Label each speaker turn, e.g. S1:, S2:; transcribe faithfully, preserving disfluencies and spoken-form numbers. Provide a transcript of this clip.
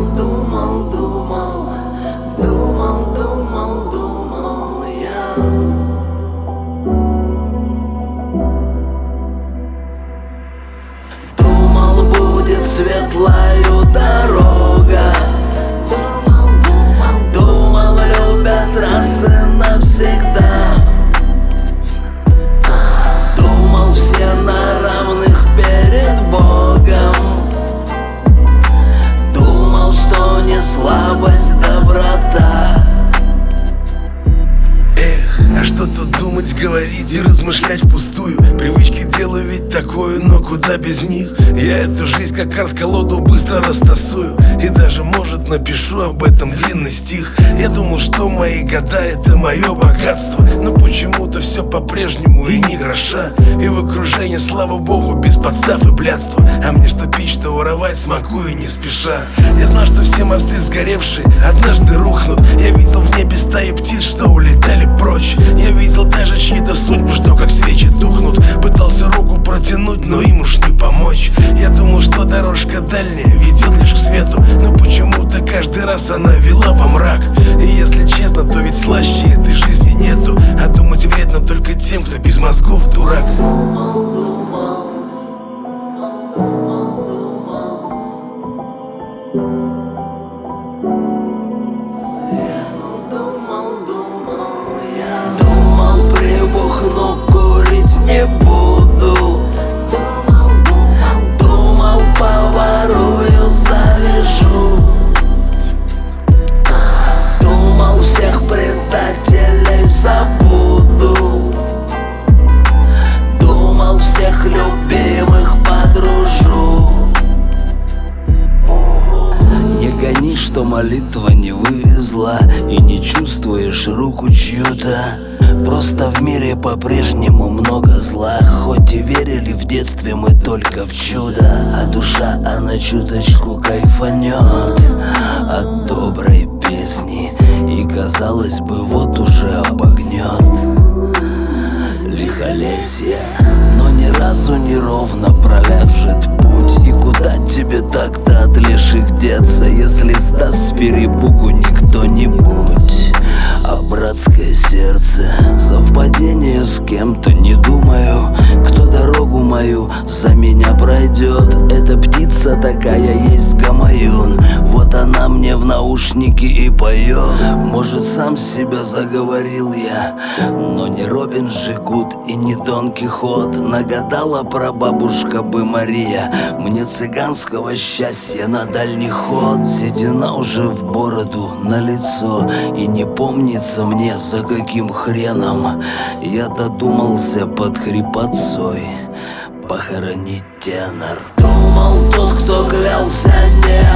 S1: думал, думал, думал, думал, думал я. Думал, будет светлая дорога. Думал, любят раз и навсегда. Думал, все на равных перед Богом. Думал, что не слабость, доброта.
S2: Эх, а что тут думать, говорить и размышлять впустую? Привычки делаю ведь такое, но куда без них? Я эту жизнь как карт-колоду быстро растасую. И даже, может, напишу об этом длинный стих. Я думал, что мои года — это мое богатство, но почему-то все по-прежнему и ни гроша. И в окружении, слава богу, без подстав и блядства. А мне что пить, что воровать, смакую не спеша. Я знал, что все мосты сгоревшие однажды рухнут. Я видел в небе стаи птиц, что улетали прочь. Я видел даже чьи-то судьбы, что как свечи тухнут. Пытался руку протянуть, но им уж не помочь. Я думал, что дорожка дальняя ведет лишь к свету, но почему-то каждый раз она вела во мрак. И если честно, то ведь слаще этой жизни нету. А думать вредно только тем, кто без мозгов дурак.
S1: Думал, думал, думал, думал. Я думал, думал, я думал, прибухну, курить не буду. Думал, думал, думал, поворую, завяжу. Думал, всех предателей забуду. Думал, всех любимых подружу. Не гони, что молитва не вывезла, и не чувствуешь руку чью-то. Просто в мире по-прежнему много зла. Хоть и верили в детстве мы только в чудо, а душа, она чуточку кайфанет от доброй песни, и казалось бы, вот уже обогнет лихолесье, но ни разу не ровно провяжет путь. И куда тебе так-то от леших деться, если сдаст с перепугу не кто-нибудь, а братское сердце? Совпадение с кем-то, не думаю, кто дорогу мою за меня пройдет. Эта птица такая есть гамаюн, вот она мне в наушники и поет. Может, сам себя заговорил я, но не Робин же Гуд и не Дон Кихот. Нагадала прабабушка бы Мария мне цыганского счастья на дальний ход. Седина уже в бороду, на лицо, и не помнится мне, за каким хреном я додумался под хрипотцой похоронить тенор. Думал, тот, кто клялся не